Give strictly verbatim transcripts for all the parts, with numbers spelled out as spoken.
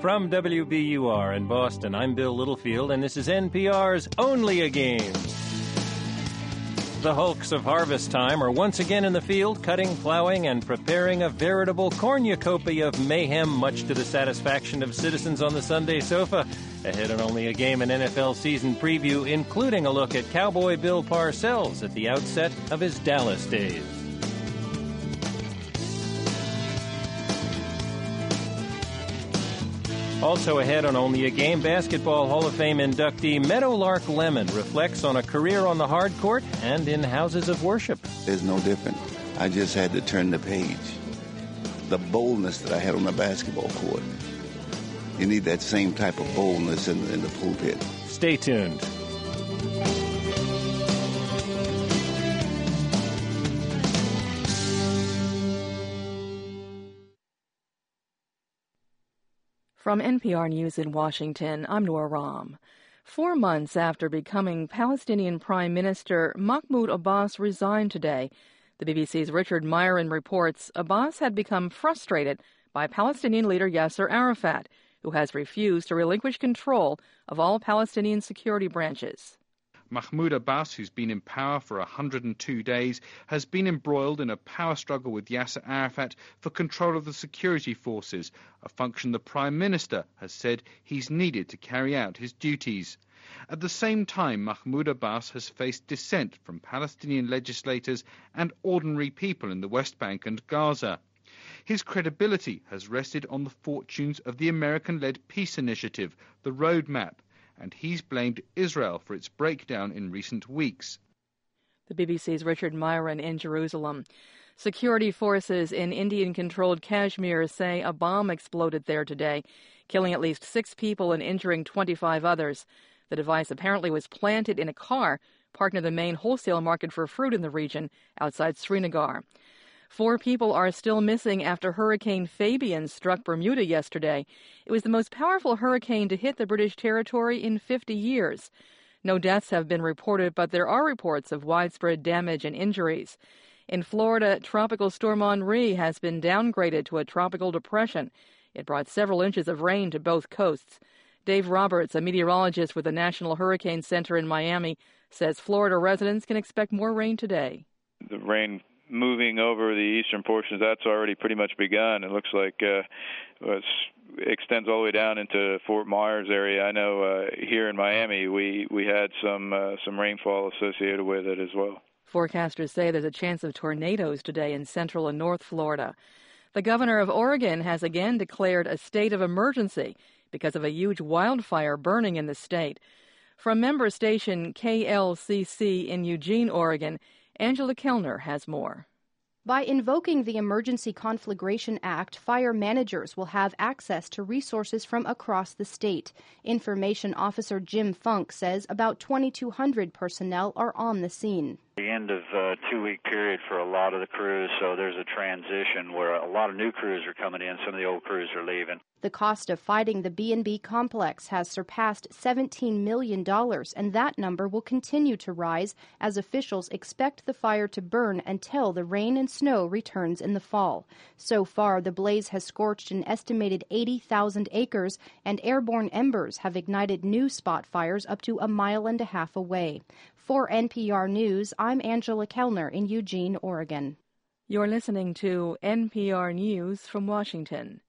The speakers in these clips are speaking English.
From W B U R in Boston, I'm Bill Littlefield, and this is N P R's Only a Game. The Hulks of harvest time are once again in the field, cutting, plowing, and preparing a veritable cornucopia of mayhem, much to the satisfaction of citizens on the Sunday sofa. Ahead on Only a Game, an N F L season preview, including a look at Cowboy Bill Parcells at the outset of his Dallas days. Also ahead on Only a Game, Basketball Hall of Fame inductee Meadowlark Lemon reflects on a career on the hard court and in houses of worship. It's no different. I just had to turn the page. The boldness that I had on the basketball court. You need that same type of boldness in, in the pulpit. Stay tuned. From N P R News in Washington, I'm Nora Rahm. Four months after becoming Palestinian Prime Minister, Mahmoud Abbas resigned today. The B B C's Richard Myron reports Abbas had become frustrated by Palestinian leader Yasser Arafat, who has refused to relinquish control of all Palestinian security branches. Mahmoud Abbas, who's been in power for one hundred two days, has been embroiled in a power struggle with Yasser Arafat for control of the security forces, a function the Prime Minister has said he's needed to carry out his duties. At the same time, Mahmoud Abbas has faced dissent from Palestinian legislators and ordinary people in the West Bank and Gaza. His credibility has rested on the fortunes of the American-led peace initiative, the Roadmap, and he's blamed Israel for its breakdown in recent weeks. The B B C's Richard Myron in Jerusalem. Security forces in Indian-controlled Kashmir say a bomb exploded there today, killing at least six people and injuring twenty-five others. The device apparently was planted in a car parked near the main wholesale market for fruit in the region outside Srinagar. Four people are still missing after Hurricane Fabian struck Bermuda yesterday. It was the most powerful hurricane to hit the British territory in fifty years. No deaths have been reported, but there are reports of widespread damage and injuries. In Florida, Tropical Storm Henri has been downgraded to a tropical depression. It brought several inches of rain to both coasts. Dave Roberts, a meteorologist with the National Hurricane Center in Miami, says Florida residents can expect more rain today. The rain moving over the eastern portions, that's already pretty much begun. It looks like uh, it extends all the way down into Fort Myers area. I know uh, here in Miami we, we had some uh, some rainfall associated with it as well. Forecasters say there's a chance of tornadoes today in central and north Florida. The governor of Oregon has again declared a state of emergency because of a huge wildfire burning in the state. From member station K L C C in Eugene, Oregon, Angela Kellner has more. By invoking the Emergency Conflagration Act, fire managers will have access to resources from across the state. Information Officer Jim Funk says about twenty-two hundred personnel are on the scene. The end of a two-week period for a lot of the crews, so there's a transition where a lot of new crews are coming in, some of the old crews are leaving. The cost of fighting the B and B complex has surpassed seventeen million dollars, and that number will continue to rise as officials expect the fire to burn until the rain and snow returns in the fall. So far, the blaze has scorched an estimated eighty thousand acres, and airborne embers have ignited new spot fires up to a mile and a half away. For N P R News, I'm Angela Kellner in Eugene, Oregon. You're listening to N P R News from Washington.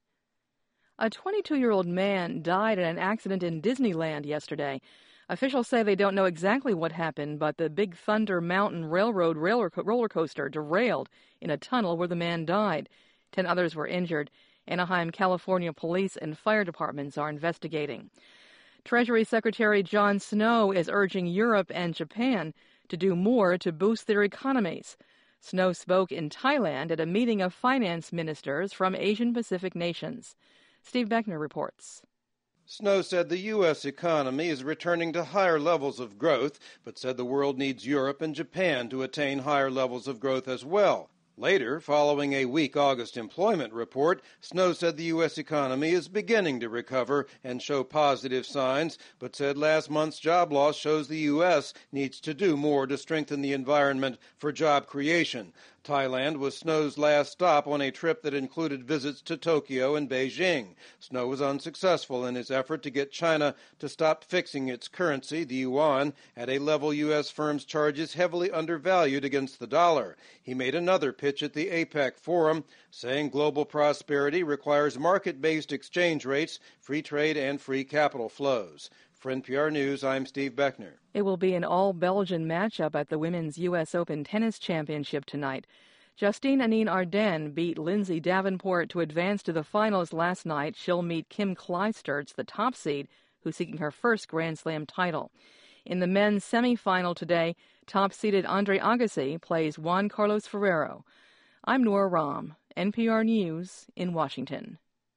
A twenty-two-year-old man died in an accident in Disneyland yesterday. Officials say they don't know exactly what happened, but the Big Thunder Mountain Railroad roller coaster derailed in a tunnel where the man died. Ten others were injured. Anaheim, California police and fire departments are investigating. Treasury Secretary John Snow is urging Europe and Japan to do more to boost their economies. Snow spoke in Thailand at a meeting of finance ministers from Asian-Pacific nations. Steve Beckner reports. Snow said the U S economy is returning to higher levels of growth, but said the world needs Europe and Japan to attain higher levels of growth as well. Later, following a weak August employment report, Snow said the U S economy is beginning to recover and show positive signs, but said last month's job loss shows the U S needs to do more to strengthen the environment for job creation. Thailand was Snow's last stop on a trip that included visits to Tokyo and Beijing. Snow was unsuccessful in his effort to get China to stop fixing its currency, the yuan, at a level U S firms charges heavily undervalued against the dollar. He made another pitch at the APEC forum, saying global prosperity requires market-based exchange rates, free trade, and free capital flows. For N P R News, I'm Steve Beckner. It will be an all-Belgian matchup at the Women's U S Open Tennis Championship tonight. Justine Henin-Ardenne beat Lindsay Davenport to advance to the finals last night. She'll meet Kim Clijsters, the top seed, who's seeking her first Grand Slam title. In the men's semifinal today, top-seeded Andre Agassi plays Juan Carlos Ferrero. I'm Nora Rahm, N P R News in Washington.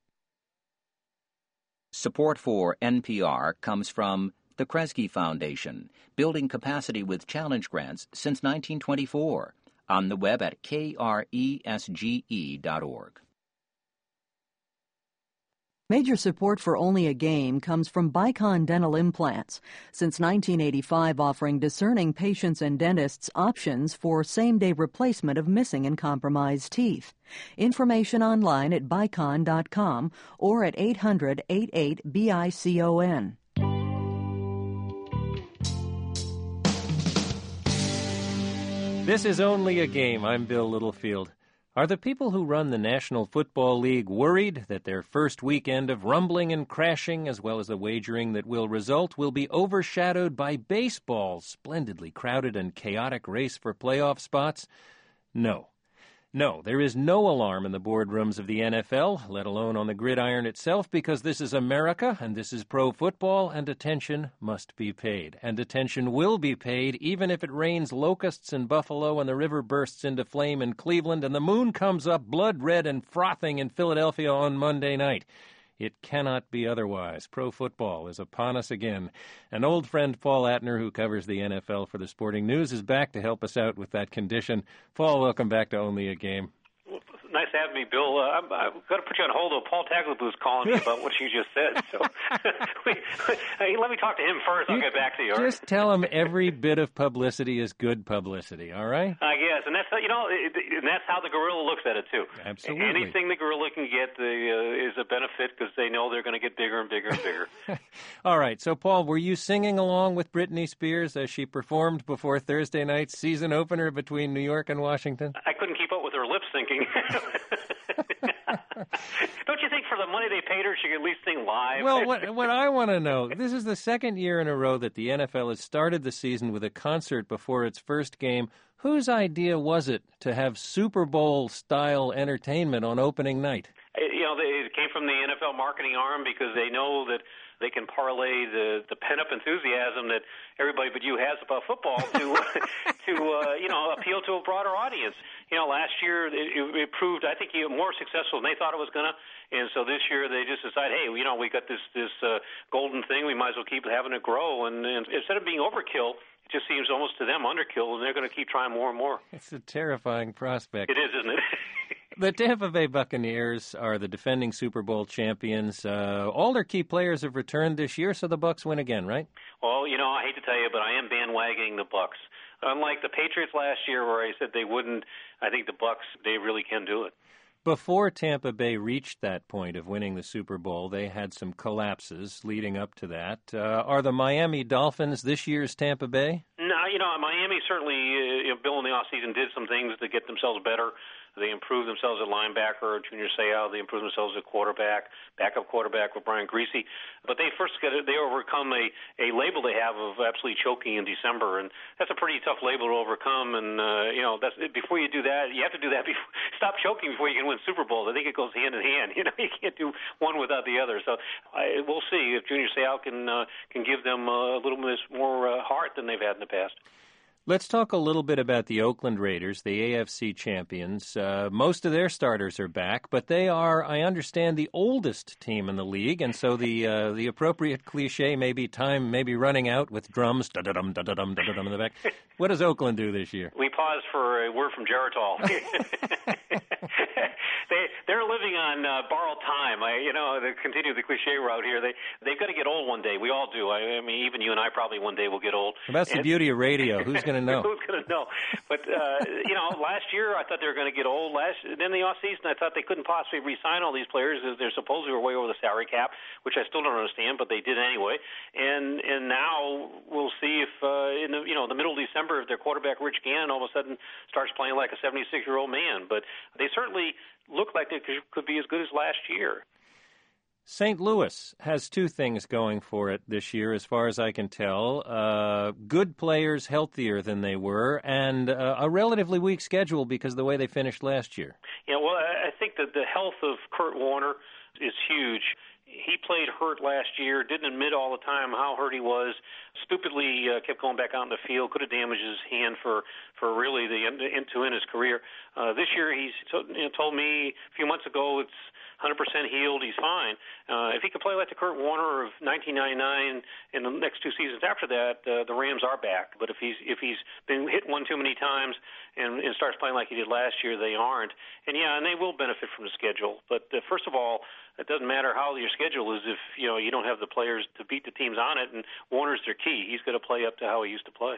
Support for N P R comes from the Kresge Foundation, building capacity with challenge grants since nineteen twenty-four. On the web at K R E S G E dot org. Major support for Only a Game comes from Bicon Dental Implants, since nineteen eighty-five offering discerning patients and dentists options for same-day replacement of missing and compromised teeth. Information online at bicon dot com or at eight hundred, eighty-eight, B I C O N. This is Only a Game. I'm Bill Littlefield. Are the people who run the National Football League worried that their first weekend of rumbling and crashing, as well as the wagering that will result, will be overshadowed by baseball's splendidly crowded and chaotic race for playoff spots? No. No, there is no alarm in the boardrooms of the N F L, let alone on the gridiron itself, because this is America, and this is pro football, and attention must be paid. And attention will be paid even if it rains locusts in Buffalo and the river bursts into flame in Cleveland and the moon comes up blood red and frothing in Philadelphia on Monday night. It cannot be otherwise. Pro football is upon us again. An old friend, Paul Atner, who covers the N F L for the Sporting News, is back to help us out with that condition. Paul, welcome back to Only a Game. Well, nice to have me, Bill. Uh, I'm, I've got to put you on hold, though. Paul Tagliabue is calling me about what you just said. So wait, hey, let me talk to him first. I'll you get back to you. Just right? tell him every bit of publicity is good publicity, all right? I guess. And that's, you know, and that's how the gorilla looks at it, too. Absolutely. Anything the gorilla can get the, uh, is a benefit because they know they're going to get bigger and bigger and bigger. All right. So, Paul, were you singing along with Britney Spears as she performed before Thursday night's season opener between New York and Washington? I couldn't keep up with her lip syncing. Don't you think for the money they paid her, she could at least sing live? Well, what, what I want to know, this is the second year in a row that the N F L has started the season with a concert before its first game. Whose idea was it to have Super Bowl-style entertainment on opening night? You know, it came from the N F L marketing arm because they know that they can parlay the, the pent-up enthusiasm that everybody but you has about football to, to uh, you know, appeal to a broader audience. You know, last year it, it proved, I think, more successful than they thought it was going to. And so this year they just decide, hey, you know, we got this this uh, golden thing. We might as well keep having it grow. And, and instead of being overkill, it just seems almost to them underkill, and they're going to keep trying more and more. It's a terrifying prospect. It is, isn't it? The Tampa Bay Buccaneers are the defending Super Bowl champions. Uh, all their key players have returned this year, so the Bucs win again, right? Well, you know, I hate to tell you, but I am bandwagoning the Bucs. Unlike the Patriots last year, where I said they wouldn't, I think the Bucs, they really can do it. Before Tampa Bay reached that point of winning the Super Bowl, they had some collapses leading up to that. Uh, are the Miami Dolphins this year's Tampa Bay? No, you know, Miami certainly, uh, you know, Bill in the offseason did some things to get themselves better. They improved themselves at linebacker, Junior Seau. They improved themselves at quarterback, backup quarterback with Brian Griese. But they first got they overcome a, a label they have of absolutely choking in December, and that's a pretty tough label to overcome. And uh, you know, that's before you do that, you have to do that. Before, stop choking before you can win Super Bowls. I think it goes hand in hand. You know, you can't do one without the other. So I, we'll see if Junior Seau can uh, can give them uh, a little bit more uh, heart than they've had in the past. Let's talk a little bit about the Oakland Raiders, the A F C champions. Uh, most of their starters are back, but they are, I understand, the oldest team in the league, and so the uh, the appropriate cliche may be time may be running out with drums, da-da-dum, da-da-dum, da-da-dum in the back. What does Oakland do this year? We pause for a word from Geritol. they they're living on uh, borrowed time. I, you know, to continue the cliche route here, they they've got to get old one day. We all do. I, I mean, even you and I probably one day will get old. Well, that's and, the beauty of radio. Who's going going to know? Who's going to know? But, uh, you know, last year I thought they were going to get old. Last Then the offseason I thought they couldn't possibly re-sign all these players as they're supposedly were way over the salary cap, which I still don't understand, but they did anyway. And and now we'll see if, uh, in the, you know, the middle of December, if their quarterback Rich Gannon all of a sudden starts playing like a seventy-six-year-old man. But they certainly look like they could, could be as good as last year. Saint Louis has two things going for it this year, as far as I can tell. Uh, good players, healthier than they were, and uh, a relatively weak schedule because of the way they finished last year. Yeah, well, I think that the health of Kurt Warner is huge. He played hurt last year, didn't admit all the time how hurt he was, stupidly uh, kept going back out in the field, could have damaged his hand for, for really the end, end to end his career. Uh, this year, he's to, you know, told me a few months ago it's one hundred percent healed, he's fine. Uh, if he can play like the Kurt Warner of nineteen ninety-nine and the next two seasons after that, uh, the Rams are back. But if he's if he's been hit one too many times and, and starts playing like he did last year, they aren't. And yeah, and they will benefit from the schedule. But uh, first of all, it doesn't matter how your schedule is if you know you don't have the players to beat the teams on it. And Warner's their key. He's going to play up to how he used to play.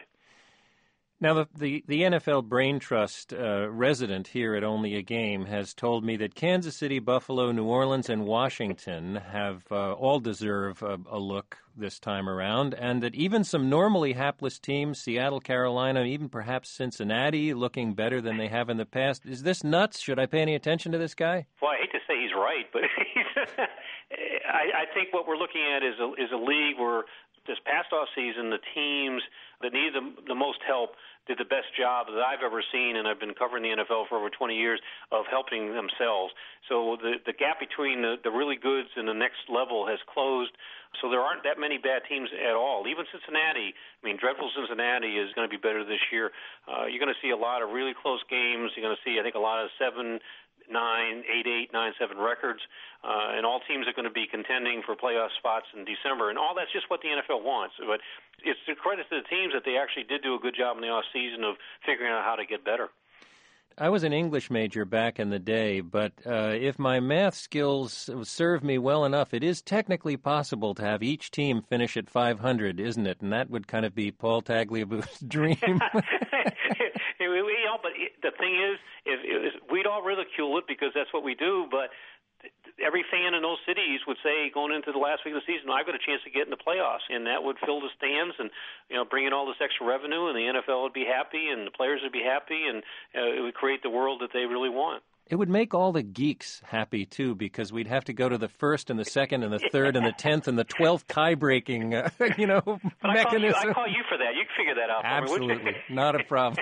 Now, the, the, the N F L Brain Trust uh, resident here at Only a Game has told me that Kansas City, Buffalo, New Orleans, and Washington have uh, all deserve a, a look this time around, and that even some normally hapless teams, Seattle, Carolina, even perhaps Cincinnati, looking better than they have in the past. Is this nuts? Should I pay any attention to this guy? Well, I hate to say he's right, but he's I, I think what we're looking at is a, is a league where this past off season, the teams that needed the, the most help did the best job that I've ever seen, and I've been covering the N F L for over twenty years, of helping themselves. So the, the gap between the, the really goods and the next level has closed. So there aren't that many bad teams at all. Even Cincinnati, I mean, dreadful Cincinnati is going to be better this year. Uh, you're going to see a lot of really close games. You're going to see, I think, a lot of seven, nine, eight, eight, nine, seven records, uh, and all teams are going to be contending for playoff spots in December. And all that's just what the N F L wants. But it's a credit to the teams that they actually did do a good job in the off season of figuring out how to get better. I was an English major back in the day, but uh, if my math skills serve me well enough, it is technically possible to have each team finish at five hundred, isn't it? And that would kind of be Paul Tagliabue's dream. You know, but the thing is, if, if we'd all ridicule it because that's what we do, but every fan in those cities would say going into the last week of the season, I've got a chance to get in the playoffs, and that would fill the stands and, you know, bring in all this extra revenue, and the N F L would be happy, and the players would be happy, and uh, it would create the world that they really want. It would make all the geeks happy, too, because we'd have to go to the first and the second and the third and the tenth and the twelfth tie-breaking, uh, you know, but mechanism. I call, you, I call you for that. You can figure that out for Absolutely. me, wouldn't you? Not a problem.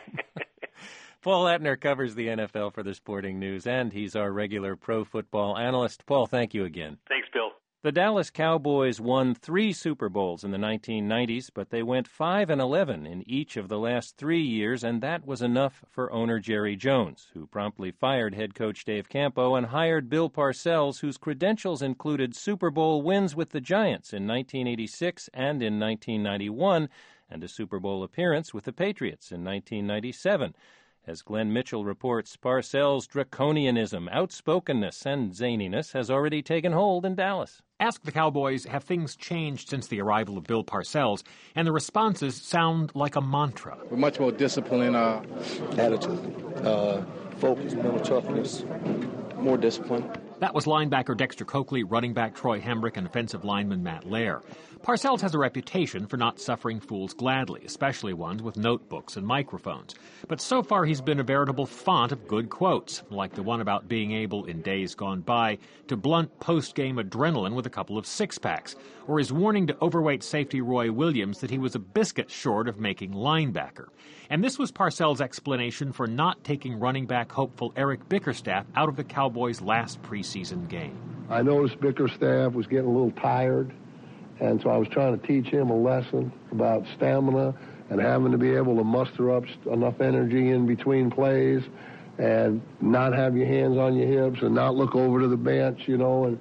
Paul Atner covers the N F L for the Sporting News, and he's our regular pro football analyst. Paul, thank you again. Thanks, Bill. The Dallas Cowboys won three Super Bowls in the nineteen nineties, but they went five and eleven in each of the last three years, and that was enough for owner Jerry Jones, who promptly fired head coach Dave Campo and hired Bill Parcells, whose credentials included Super Bowl wins with the Giants in nineteen eighty-six and in nineteen ninety-one, and a Super Bowl appearance with the Patriots in nineteen ninety-seven. As Glenn Mitchell reports, Parcells' draconianism, outspokenness, and zaniness has already taken hold in Dallas. Ask the Cowboys, have things changed since the arrival of Bill Parcells? And the responses sound like a mantra. We're much more disciplined in our attitude, uh, focus, mental toughness, more discipline. That was linebacker Dexter Coakley, running back Troy Hembrick, and offensive lineman Matt Lair. Parcells has a reputation for not suffering fools gladly, especially ones with notebooks and microphones. But so far he's been a veritable font of good quotes, like the one about being able, in days gone by, to blunt post-game adrenaline with a couple of six-packs, or his warning to overweight safety Roy Williams that he was a biscuit short of making linebacker. And this was Parcells' explanation for not taking running back hopeful Eric Bickerstaff out of the Cowboys' last preseason game. I noticed Bickerstaff was getting a little tired, and so I was trying to teach him a lesson about stamina and having to be able to muster up enough energy in between plays and not have your hands on your hips and not look over to the bench, you know. And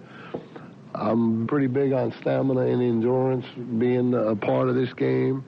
I'm pretty big on stamina and endurance being a part of this game.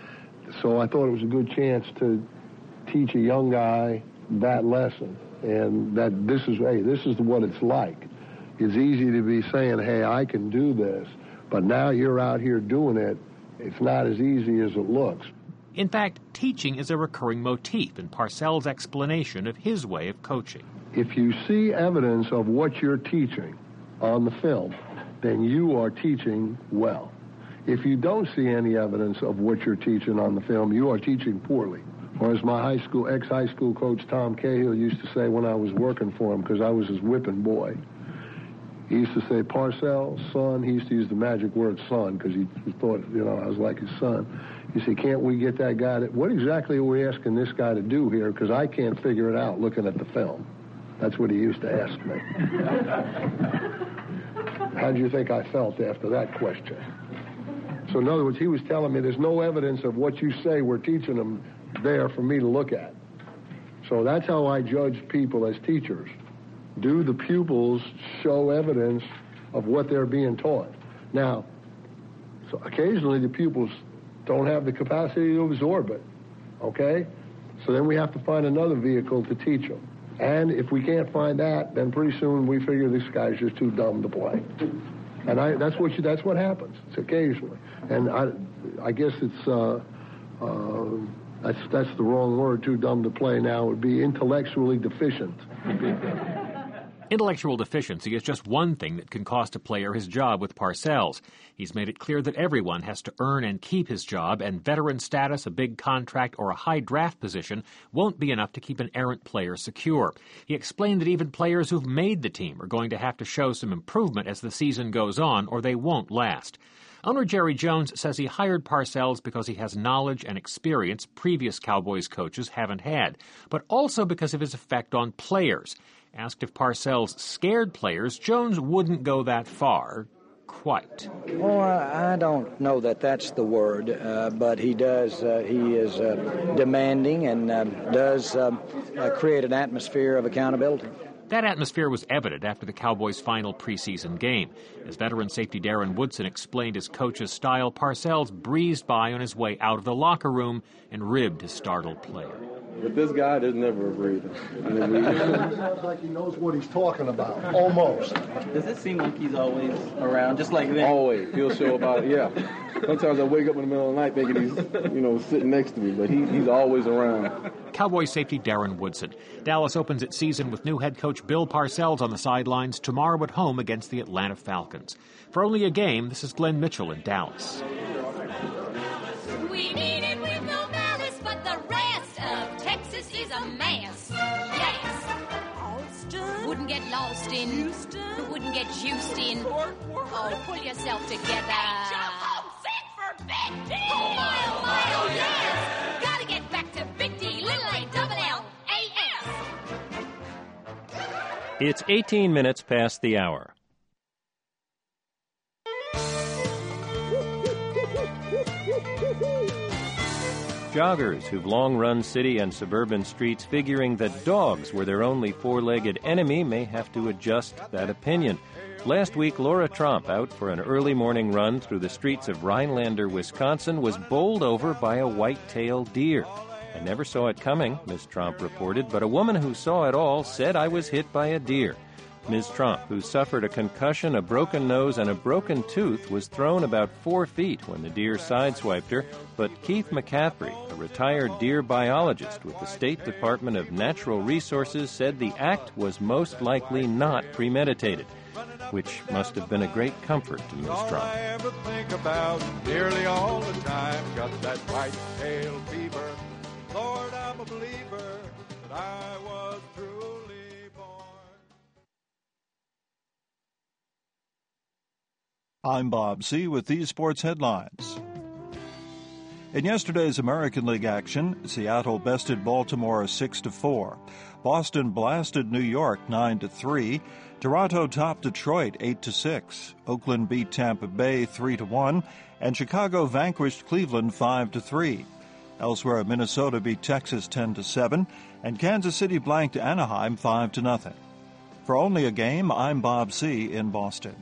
So I thought it was a good chance to teach a young guy that lesson, and that this is, hey, this is what it's like. It's easy to be saying, hey, I can do this, but now you're out here doing it. It's not as easy as it looks. In fact, teaching is a recurring motif in Parcells' explanation of his way of coaching. If you see evidence of what you're teaching on the film, then you are teaching well. If you don't see any evidence of what you're teaching on the film, you are teaching poorly. Or as my high school, ex-high school coach Tom Cahill used to say when I was working for him, because I was his whipping boy, he used to say, Parcells, son, he used to use the magic word son, because he, he thought, you know, I was like his son. He said, can't we get that guy to, what exactly are we asking this guy to do here? Because I can't figure it out looking at the film. That's what he used to ask me. How do you think I felt after that question? So in other words, he was telling me there's no evidence of what you say we're teaching them there for me to look at. So that's how I judge people as teachers. Do the pupils show evidence of what they're being taught? Now, so occasionally the pupils don't have the capacity to absorb it, okay? So then we have to find another vehicle to teach them. And if we can't find that, then pretty soon we figure this guy's just too dumb to play. And I, that's what you, that's what happens. It's occasionally. And I, I guess it's, uh, uh, that's, that's the wrong word, too dumb to play now. It would be intellectually deficient. Intellectual deficiency is just one thing that can cost a player his job with Parcells. He's made it clear that everyone has to earn and keep his job, and veteran status, a big contract, or a high draft position won't be enough to keep an errant player secure. He explained that even players who've made the team are going to have to show some improvement as the season goes on, or they won't last. Owner Jerry Jones says he hired Parcells because he has knowledge and experience previous Cowboys coaches haven't had, but also because of his effect on players. Asked if Parcells scared players, Jones wouldn't go that far. Quite. Well, I don't know that that's the word, uh, but he does, uh, he is uh, demanding and uh, does um, uh, create an atmosphere of accountability. That atmosphere was evident after the Cowboys' final preseason game. As veteran safety Darren Woodson explained his coach's style, Parcells breezed by on his way out of the locker room and ribbed his startled player. With this guy, there's never a breather. It sounds like he knows what he's talking about, almost. Does it seem like he's always around, just like this? Always. He'll show about, yeah. Sometimes I wake up in the middle of the night thinking he's, you know, sitting next to me, but he, he's always around. Cowboys safety Darren Woodson. Dallas opens its season with new head coach Bill Parcells on the sidelines tomorrow at home against the Atlanta Falcons. For only a game, this is Glenn Mitchell in Dallas. We mean it with no malice, but the rest of Texas is a mess. Yes. Austin. Wouldn't get lost in. Houston. Wouldn't get juiced in. Oh, pull yourself together. Hey, jump homesick for Big D. Oh, my, oh, my, oh, yes. Gotta get back to Big D, little A, double L, A S. It's eighteen minutes past the hour. Joggers who've long run city and suburban streets figuring that dogs were their only four-legged enemy may have to adjust that opinion. Last week, Laura Tromp, out for an early morning run through the streets of Rhinelander, Wisconsin, was bowled over by a white-tailed deer. I never saw it coming, Miz Tromp reported, but a woman who saw it all said I was hit by a deer. Miz Tromp, who suffered a concussion, a broken nose, and a broken tooth, was thrown about four feet when the deer sideswiped her, but Keith McCaffrey, a retired deer biologist with the State Department of Natural Resources, said the act was most likely not premeditated, which must have been a great comfort to Miz Tromp. All I ever think about nearly all the time, got that white-tail fever. Lord, I'm a believer that I was truly born. I'm Bob C. with these sports headlines. In yesterday's American League action, Seattle bested Baltimore six to four. Boston blasted New York nine to three. Toronto topped Detroit eight to six. Oakland beat Tampa Bay three to one, and Chicago vanquished Cleveland five to three. Elsewhere, Minnesota beat Texas ten to seven, and Kansas City blanked Anaheim five to nothing. For only a game, I'm Bob C. in Boston.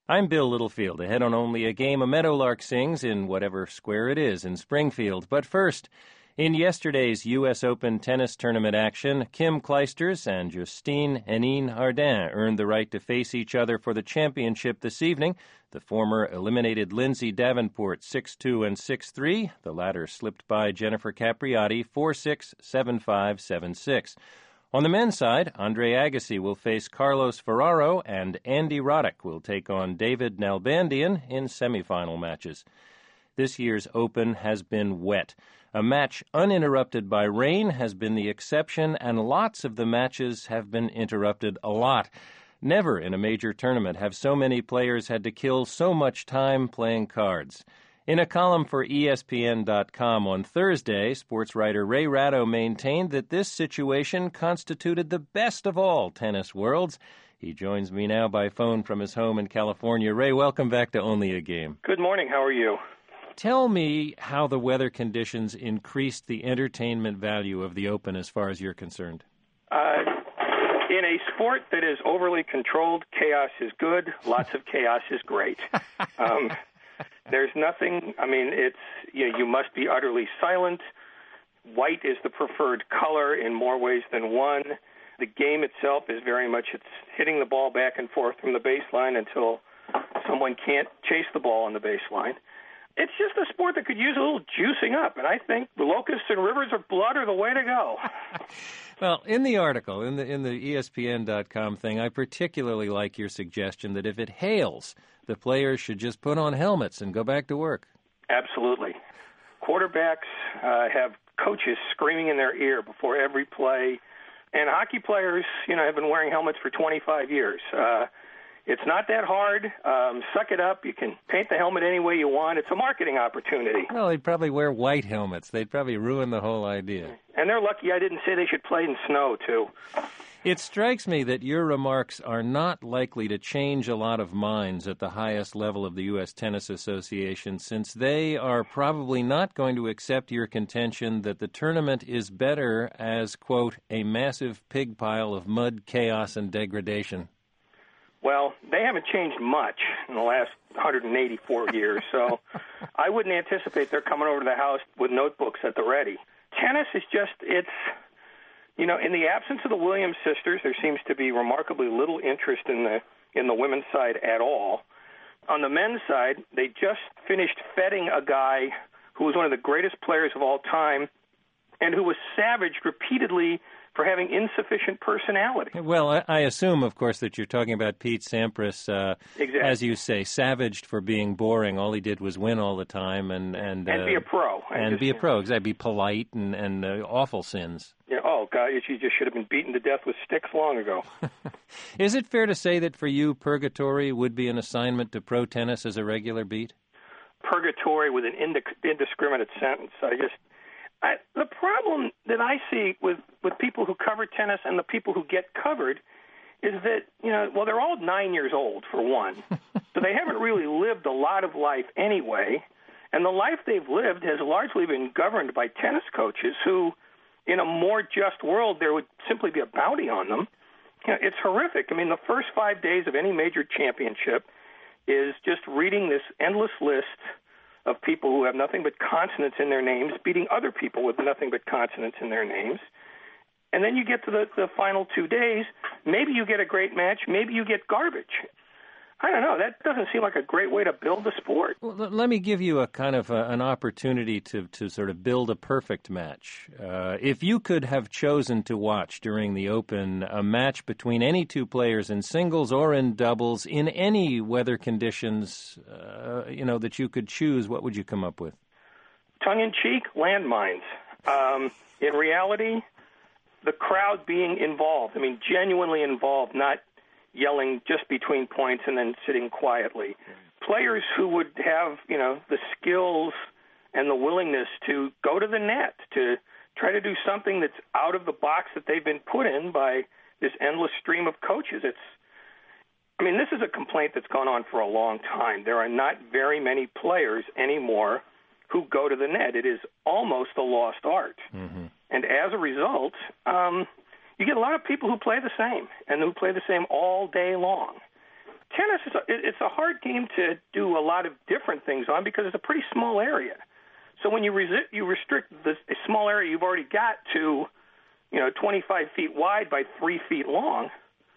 I'm Bill Littlefield. Ahead on Only a Game, a meadowlark sings in whatever square it is in Springfield. But first, in yesterday's U S Open tennis tournament action, Kim Clijsters and Justine Henin-Ardenne earned the right to face each other for the championship this evening. The former eliminated Lindsay Davenport six two and six three. The latter slipped by Jennifer Capriati four six, seven five, seven six. On the men's side, Andre Agassi will face Carlos Ferraro, and Andy Roddick will take on David Nalbandian in semifinal matches. This year's Open has been wet. A match uninterrupted by rain has been the exception, and lots of the matches have been interrupted a lot. Never in a major tournament have so many players had to kill so much time playing cards. In a column for E S P N dot com on Thursday, sports writer Ray Ratto maintained that this situation constituted the best of all tennis worlds. He joins me now by phone from his home in California. Ray, welcome back to Only a Game. Good morning. How are you? Tell me how the weather conditions increased the entertainment value of the Open as far as you're concerned. Uh, in a sport that is overly controlled, chaos is good. Lots of chaos is great. Um, there's nothing, I mean, it's, you know, you must be utterly silent. White is the preferred color in more ways than one. The game itself is very much, it's hitting the ball back and forth from the baseline until someone can't chase the ball on the baseline. It's just a sport that could use a little juicing up, and I think the locusts and rivers of blood are the way to go. Well, in the article, in the in the E S P N dot com thing, I particularly like your suggestion that if it hails, the players should just put on helmets and go back to work. Absolutely. Quarterbacks uh, have coaches screaming in their ear before every play, and hockey players, you know, have been wearing helmets for twenty-five years. Uh, It's not that hard. Um, suck it up. You can paint the helmet any way you want. It's a marketing opportunity. Well, they'd probably wear white helmets. They'd probably ruin the whole idea. And they're lucky I didn't say they should play in snow, too. It strikes me that your remarks are not likely to change a lot of minds at the highest level of the U S Tennis Association, since they are probably not going to accept your contention that the tournament is better as, quote, a massive pig pile of mud, chaos, and degradation. Well, they haven't changed much in the last one hundred eighty-four years, so I wouldn't anticipate they're coming over to the house with notebooks at the ready. Tennis is just, it's, you know, in the absence of the Williams sisters, there seems to be remarkably little interest in the in the women's side at all. On the men's side, they just finished feting a guy who was one of the greatest players of all time and who was savaged repeatedly for having insufficient personality. Well, I, I assume, of course, that you're talking about Pete Sampras, uh, exactly. as you say, savaged for being boring. All he did was win all the time and and, and uh, be a pro. And just, be a pro, exactly. Be polite and, and uh, awful sins. Yeah, oh, God, you just should have been beaten to death with sticks long ago. Is it fair to say that for you, purgatory would be an assignment to pro tennis as a regular beat? Purgatory with an indiscriminate sentence. I just... I, the problem that I see with, with people who cover tennis and the people who get covered is that, you know, well, they're all nine years old, for one, so they haven't really lived a lot of life anyway, and the life they've lived has largely been governed by tennis coaches who, in a more just world, there would simply be a bounty on them. You know, it's horrific. I mean, the first five days of any major championship is just reading this endless list of people who have nothing but consonants in their names, beating other people with nothing but consonants in their names. And then you get to the, the final two days, maybe you get a great match, maybe you get garbage. I don't know. That doesn't seem like a great way to build a sport. Well, let me give you a kind of a, an opportunity to, to sort of build a perfect match. Uh, if you could have chosen to watch during the Open a match between any two players in singles or in doubles in any weather conditions, uh, you know, that you could choose, what would you come up with? Tongue-in-cheek, landmines. Um, in reality, the crowd being involved. I mean, genuinely involved, not yelling just between points and then sitting quietly. Players who would have, you know, the skills and the willingness to go to the net, to try to do something that's out of the box that they've been put in by this endless stream of coaches. It's, I mean, this is a complaint that's gone on for a long time. There are not very many players anymore who go to the net. It is almost a lost art. Mm-hmm. And as a result, um, you get a lot of people who play the same, and who play the same all day long. tennis is a, it's a hard game to do a lot of different things on because it's a pretty small area. So when you resi- you restrict this a small area you've already got to, you know, twenty-five feet wide by three feet long,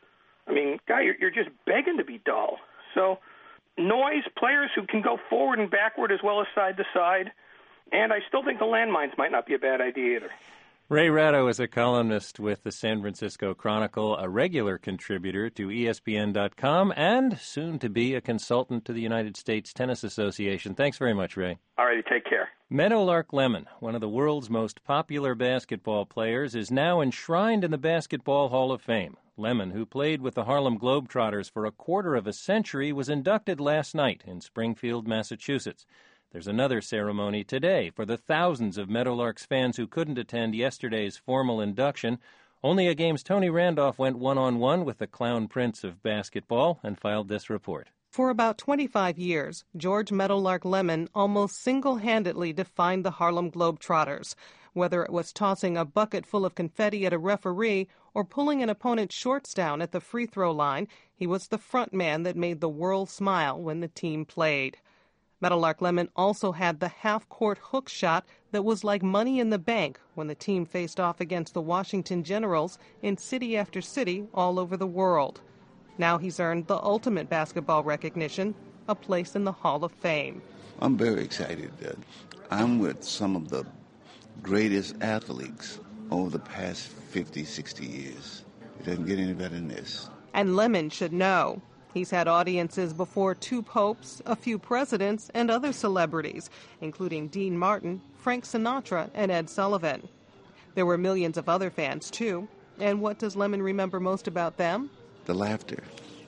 I mean, guy, you're, you're just begging to be dull. So noise, players who can go forward and backward as well as side to side, and I still think the landmines might not be a bad idea either. Ray Ratto is a columnist with the San Francisco Chronicle, a regular contributor to E S P N dot com, and soon to be a consultant to the United States Tennis Association. Thanks very much, Ray. All righty, take care. Meadowlark Lemon, one of the world's most popular basketball players, is now enshrined in the Basketball Hall of Fame. Lemon, who played with the Harlem Globetrotters for a quarter of a century, was inducted last night in Springfield, Massachusetts. There's another ceremony today for the thousands of Meadowlarks fans who couldn't attend yesterday's formal induction. Only a Game's Tony Randolph went one-on-one with the Clown Prince of basketball and filed this report. For about twenty-five years, George Meadowlark Lemon almost single-handedly defined the Harlem Globetrotters. Whether it was tossing a bucket full of confetti at a referee or pulling an opponent's shorts down at the free throw line, he was the front man that made the world smile when the team played. Meadowlark Lemon also had the half-court hook shot that was like money in the bank when the team faced off against the Washington Generals in city after city all over the world. Now he's earned the ultimate basketball recognition, a place in the Hall of Fame. I'm very excited. Uh, I'm with some of the greatest athletes over the past fifty, sixty years. It doesn't get any better than this. And Lemon should know. He's had audiences before two popes, a few presidents, and other celebrities, including Dean Martin, Frank Sinatra, and Ed Sullivan. There were millions of other fans, too. And what does Lemon remember most about them? The laughter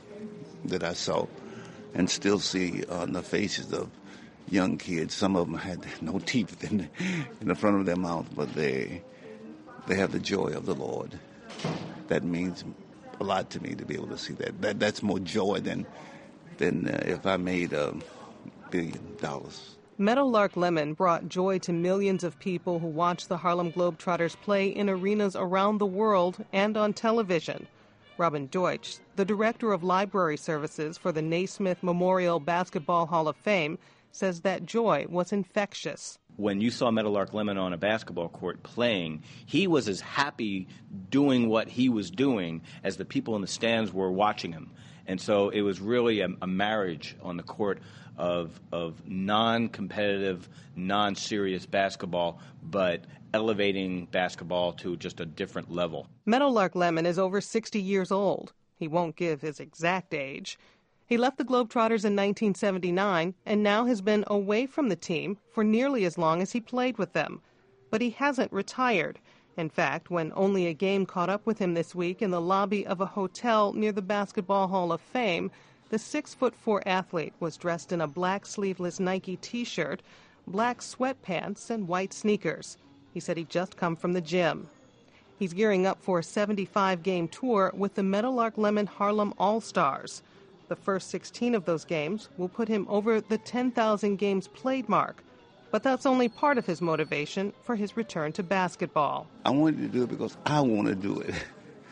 that I saw and still see on the faces of young kids. Some of them had no teeth in the, in the front of their mouth, but they they have the joy of the Lord. That means a lot to me to be able to see that. that that's more joy than than uh, if I made a billion dollars. Meadowlark Lemon brought joy to millions of people who watched the Harlem Globetrotters play in arenas around the world and on television. Robin Deutsch, the director of library services for the Naismith Memorial Basketball Hall of Fame, says that joy was infectious. When you saw Meadowlark Lemon on a basketball court playing, he was as happy doing what he was doing as the people in the stands were watching him. And so it was really a, a marriage on the court of of non-competitive, non-serious basketball, but elevating basketball to just a different level. Meadowlark Lemon is over sixty years old. He won't give his exact age. He left the Globetrotters in nineteen seventy-nine and now has been away from the team for nearly as long as he played with them. But he hasn't retired. In fact, when Only a Game caught up with him this week in the lobby of a hotel near the Basketball Hall of Fame, the six foot four athlete was dressed in a black sleeveless Nike T-shirt, black sweatpants, and white sneakers. He said he'd just come from the gym. He's gearing up for a seventy-five game tour with the Meadowlark Lemon Harlem All-Stars. The first sixteen of those games will put him over the ten thousand games played mark. But that's only part of his motivation for his return to basketball. I wanted to do it because I want to do it.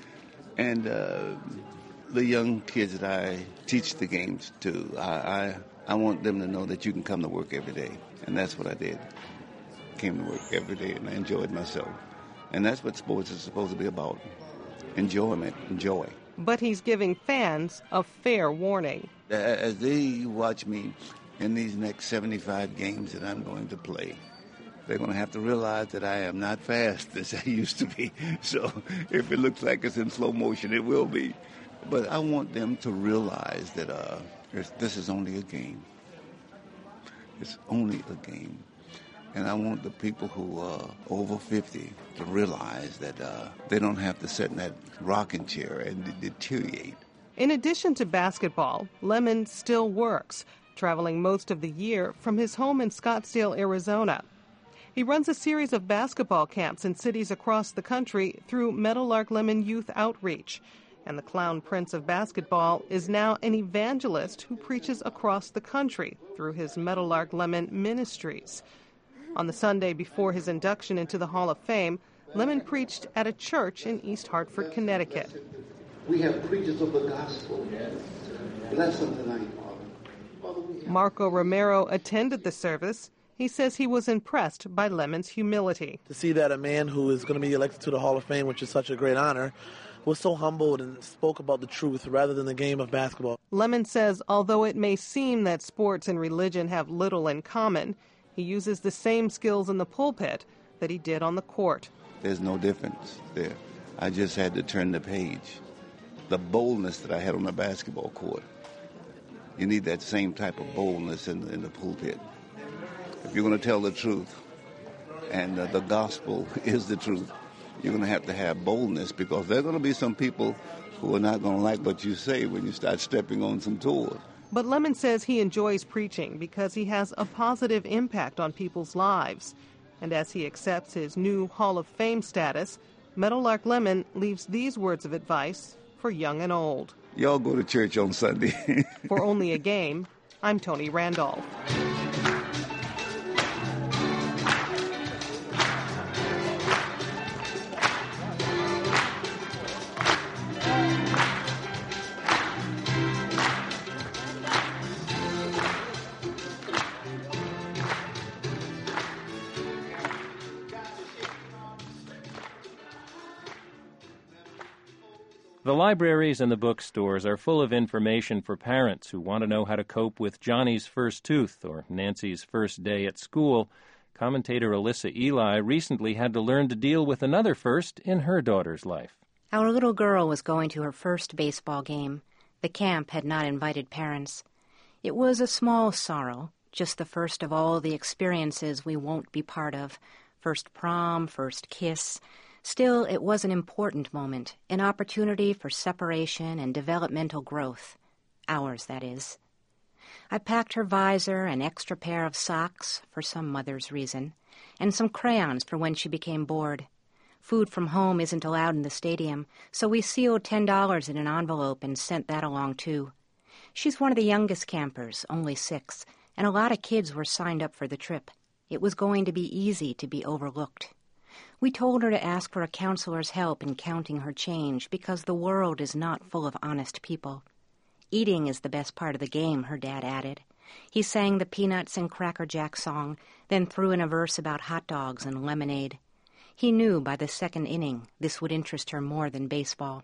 And uh, the young kids that I teach the games to, I, I I want them to know that you can come to work every day. And that's what I did. Came to work every day and I enjoyed myself. And that's what sports is supposed to be about. Enjoyment and joy. But he's giving fans a fair warning. As they watch me in these next seventy-five games that I'm going to play, they're going to have to realize that I am not fast as I used to be. So if it looks like it's in slow motion, it will be. But I want them to realize that uh, this is only a game. It's only a game. And I want the people who are over fifty to realize that uh, they don't have to sit in that rocking chair and deteriorate. In addition to basketball, Lemon still works, traveling most of the year from his home in Scottsdale, Arizona. He runs a series of basketball camps in cities across the country through Meadowlark Lemon Youth Outreach. And the Clown Prince of basketball is now an evangelist who preaches across the country through his Meadowlark Lemon Ministries. On the Sunday before his induction into the Hall of Fame, Lemon preached at a church in East Hartford, Connecticut. We have preachers of the gospel But that's something I Marco Romero attended the service. He says he was impressed by Lemon's humility. To see that a man who is going to be elected to the Hall of Fame, which is such a great honor, was so humbled and spoke about the truth rather than the game of basketball. Lemon says although it may seem that sports and religion have little in common, he uses the same skills in the pulpit that he did on the court. There's no difference there. I just had to turn the page. The boldness that I had on the basketball court, you need that same type of boldness in the, in the pulpit. If you're going to tell the truth, and uh, the gospel is the truth, you're going to have to have boldness, because there are going to be some people who are not going to like what you say when you start stepping on some toes. But Lemon says he enjoys preaching because he has a positive impact on people's lives. And as he accepts his new Hall of Fame status, Meadowlark Lemon leaves these words of advice for young and old. Y'all go to church on Sunday. For Only a Game, I'm Tony Randolph. The libraries and the bookstores are full of information for parents who want to know how to cope with Johnny's first tooth or Nancy's first day at school. Commentator Alyssa Eli recently had to learn to deal with another first in her daughter's life. Our little girl was going to her first baseball game. The camp had not invited parents. It was a small sorrow, just the first of all the experiences we won't be part of. First prom, first kiss. Still, it was an important moment, an opportunity for separation and developmental growth. Ours, that is. I packed her visor, an extra pair of socks, for some mother's reason, and some crayons for when she became bored. Food from home isn't allowed in the stadium, so we sealed ten dollars in an envelope and sent that along, too. She's one of the youngest campers, only six, and a lot of kids were signed up for the trip. It was going to be easy to be overlooked. We told her to ask for a counselor's help in counting her change because the world is not full of honest people. Eating is the best part of the game, her dad added. He sang the Peanuts and Cracker Jack song, then threw in a verse about hot dogs and lemonade. He knew by the second inning this would interest her more than baseball.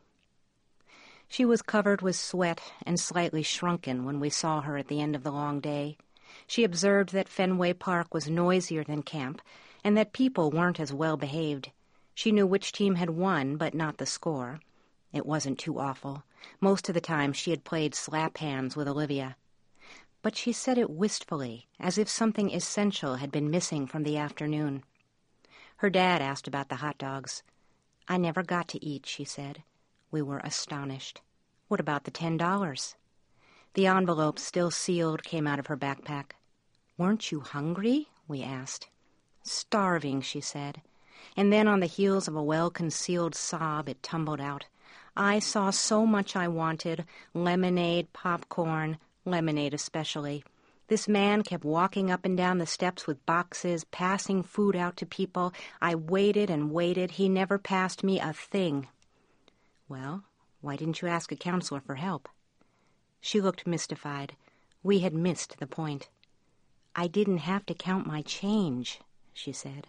She was covered with sweat and slightly shrunken when we saw her at the end of the long day. She observed that Fenway Park was noisier than camp, and that people weren't as well behaved. She knew which team had won, but not the score. It wasn't too awful. Most of the time she had played slap hands with Olivia. But she said it wistfully, as if something essential had been missing from the afternoon. Her dad asked about the hot dogs. I never got to eat, she said. We were astonished. What about the ten dollars? The envelope, still sealed, came out of her backpack. Weren't you hungry? We asked. Starving, she said. And then on the heels of a well-concealed sob, it tumbled out. I saw so much I wanted, lemonade, popcorn, lemonade especially. This man kept walking up and down the steps with boxes, passing food out to people. I waited and waited. He never passed me a thing. Well, why didn't you ask a counselor for help? She looked mystified. We had missed the point. I didn't have to count my change, she said.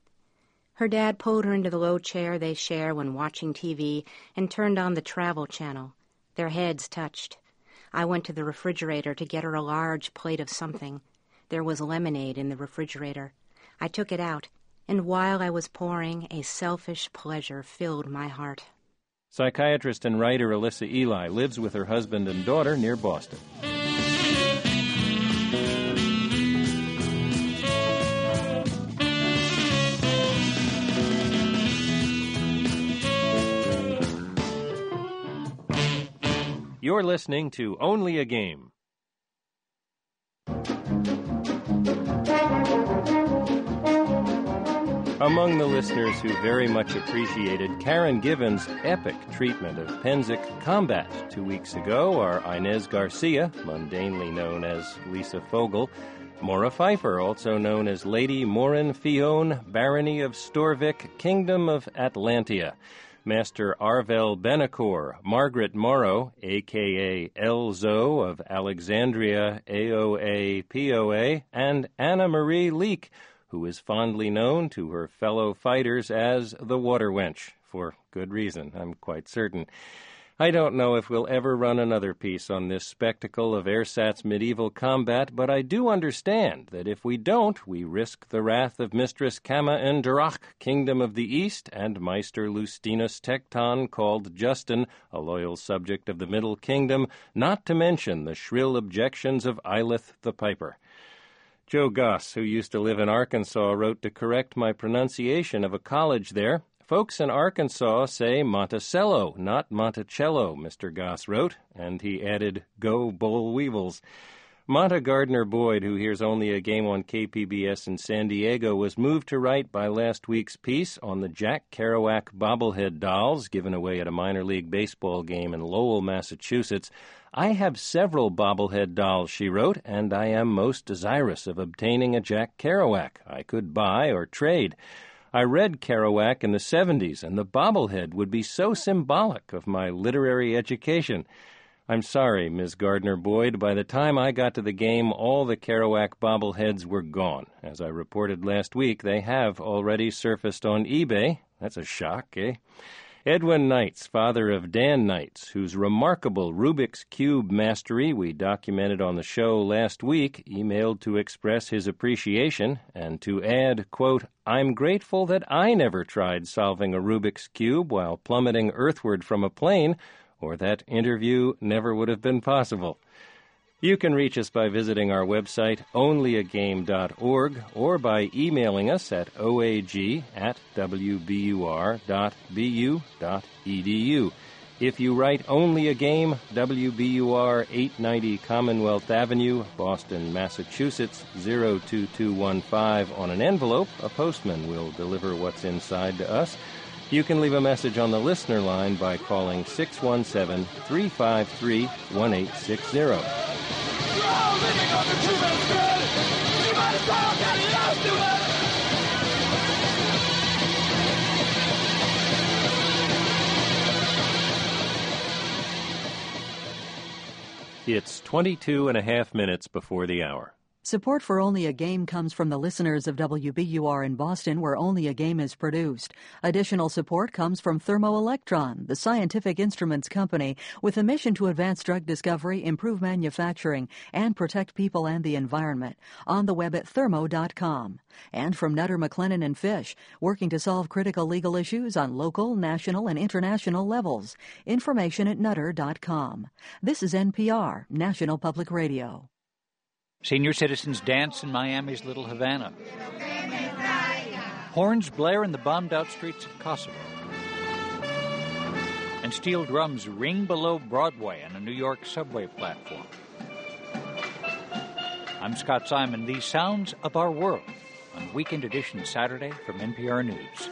Her dad pulled her into the low chair they share when watching T V and turned on the travel channel. Their heads touched. I went to the refrigerator to get her a large plate of something. There was lemonade in the refrigerator. I took it out, and while I was pouring, a selfish pleasure filled my heart. Psychiatrist and writer Alyssa Eli lives with her husband and daughter near Boston. You're listening to Only a Game. Among the listeners who very much appreciated Karen Given's epic treatment of Pennsic combat two weeks ago are Inez Garcia, mundanely known as Lisa Fogel, Maura Pfeiffer, also known as Lady Morin Fionn, Barony of Storvik, Kingdom of Atlantia. Master Arvel Benacor, Margaret Morrow, a k a. Elzo of Alexandria, A O A P O A, and Anna Marie Leek, who is fondly known to her fellow fighters as the Water Wench, for good reason, I'm quite certain. I don't know if we'll ever run another piece on this spectacle of ersatz medieval combat, but I do understand that if we don't, we risk the wrath of Mistress Kama and Durach, Kingdom of the East, and Meister Lustinus Tecton, called Justin, a loyal subject of the Middle Kingdom, not to mention the shrill objections of Eilith the Piper. Joe Goss, who used to live in Arkansas, wrote to correct my pronunciation of a college there. Folks in Arkansas say Monticello, not Monticello, Mister Goss wrote, and he added, go Boll Weevils. Monta Gardner Boyd, who hears only a game on K P B S in San Diego, was moved to write by last week's piece on the Jack Kerouac bobblehead dolls given away at a minor league baseball game in Lowell, Massachusetts. I have several bobblehead dolls, she wrote, and I am most desirous of obtaining a Jack Kerouac I could buy or trade. I read Kerouac in the seventies, and the bobblehead would be so symbolic of my literary education. I'm sorry, Miz Gardner Boyd, by the time I got to the game, all the Kerouac bobbleheads were gone. As I reported last week, they have already surfaced on eBay. That's a shock, eh? Edwin Knights, father of Dan Knights, whose remarkable Rubik's Cube mastery we documented on the show last week, emailed to express his appreciation and to add, quote, I'm grateful that I never tried solving a Rubik's Cube while plummeting earthward from a plane, or that interview never would have been possible. You can reach us by visiting our website, only a game dot org, or by emailing us at o a g at w b u r dot b u dot e d u. If you write Only a Game, W B U R eight ninety Commonwealth Avenue, Boston, Massachusetts, zero two two one five on an envelope, a postman will deliver what's inside to us. You can leave a message on the listener line by calling six one seven, three five three, one eight six zero. We're all living on the true man's good. You might as well get used to it. It's twenty-two and a half minutes before the hour. Support for Only a Game comes from the listeners of W B U R in Boston, where Only a Game is produced. Additional support comes from Thermoelectron, the scientific instruments company, with a mission to advance drug discovery, improve manufacturing, and protect people and the environment. On the web at thermo dot com. And from Nutter, McLennan and Fish, working to solve critical legal issues on local, national, and international levels. Information at nutter dot com. This is N P R, National Public Radio. Senior citizens dance in Miami's Little Havana. Horns blare in the bombed-out streets of Kosovo. And steel drums ring below Broadway on a New York subway platform. I'm Scott Simon. These sounds of our world on Weekend Edition Saturday from N P R News.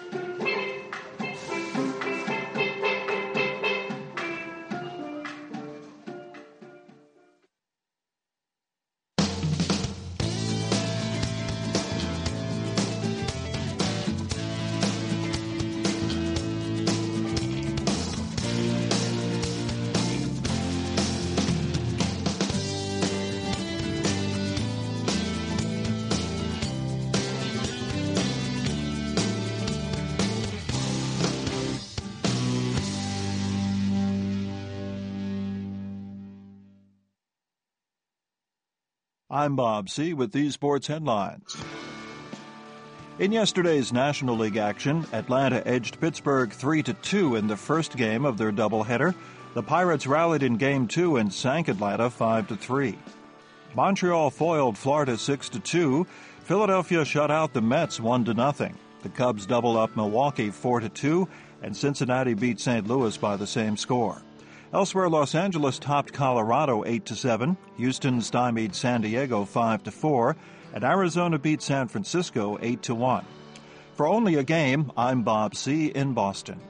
I'm Bob C. with these sports headlines. In yesterday's National League action, Atlanta edged Pittsburgh three to two in the first game of their doubleheader. The Pirates rallied in Game two and sank Atlanta five to three. Montreal foiled Florida six to two. Philadelphia shut out the Mets one to nothing. The Cubs doubled up Milwaukee four to two, and Cincinnati beat Saint Louis by the same score. Elsewhere, Los Angeles topped Colorado eight to seven, Houston stymied San Diego five to four, and Arizona beat San Francisco eight to one. For Only a Game, I'm Bob C. in Boston.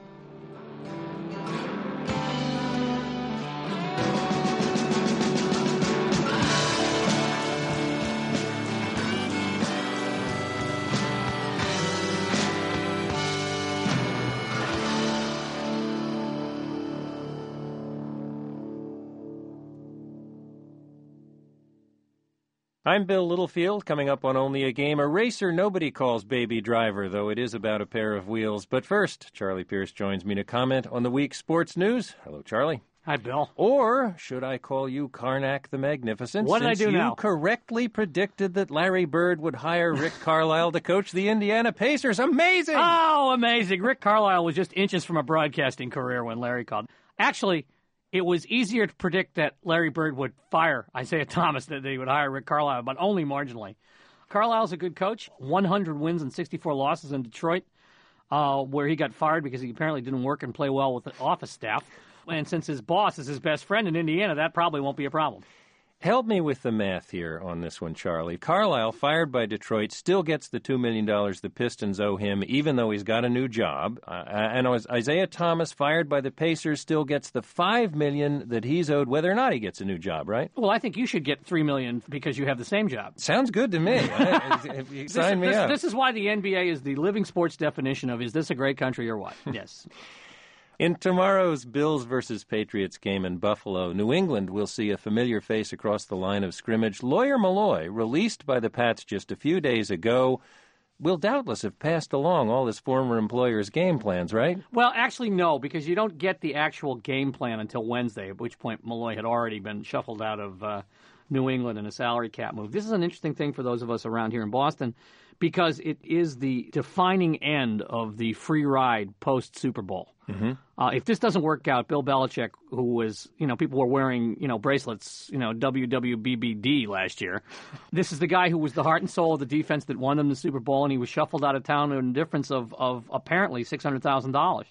I'm Bill Littlefield. Coming up on Only a Game, a racer nobody calls Baby Driver, though it is about a pair of wheels. But first, Charlie Pierce joins me to comment on the week's sports news. Hello, Charlie. Hi, Bill. Or should I call you Karnak the Magnificent? What did I do you now? You correctly predicted that Larry Bird would hire Rick Carlisle to coach the Indiana Pacers. Amazing! Oh, amazing. Rick Carlisle was just inches from a broadcasting career when Larry called. Actually, it was easier to predict that Larry Bird would fire Isaiah Thomas than that he would hire Rick Carlisle, but only marginally. Carlisle's a good coach. one hundred wins and sixty-four losses in Detroit, uh, where he got fired because he apparently didn't work and play well with the office staff. And since his boss is his best friend in Indiana, that probably won't be a problem. Help me with the math here on this one, Charlie. Carlisle, fired by Detroit, still gets the two million dollars the Pistons owe him, even though he's got a new job. Uh, and Isaiah Thomas, fired by the Pacers, still gets the five million dollars that he's owed, whether or not he gets a new job, right? Well, I think you should get three million dollars because you have the same job. Sounds good to me. If you sign this, me this, up. This is why the N B A is the living sports definition of, is this a great country or what? Yes. In tomorrow's Bills versus Patriots game in Buffalo, New England will see a familiar face across the line of scrimmage. Lawyer Malloy, released by the Pats just a few days ago, will doubtless have passed along all his former employer's game plans, right? Well, actually, no, because you don't get the actual game plan until Wednesday, at which point Malloy had already been shuffled out of uh, New England in a salary cap move. This is an interesting thing for those of us around here in Boston, because it is the defining end of the free ride post-Super Bowl. Mm-hmm. Uh, if this doesn't work out, Bill Belichick, who was, you know, people were wearing, you know, bracelets, you know, W W B B D last year. This is the guy who was the heart and soul of the defense that won them the Super Bowl, and he was shuffled out of town at a difference of, of apparently six hundred thousand dollars.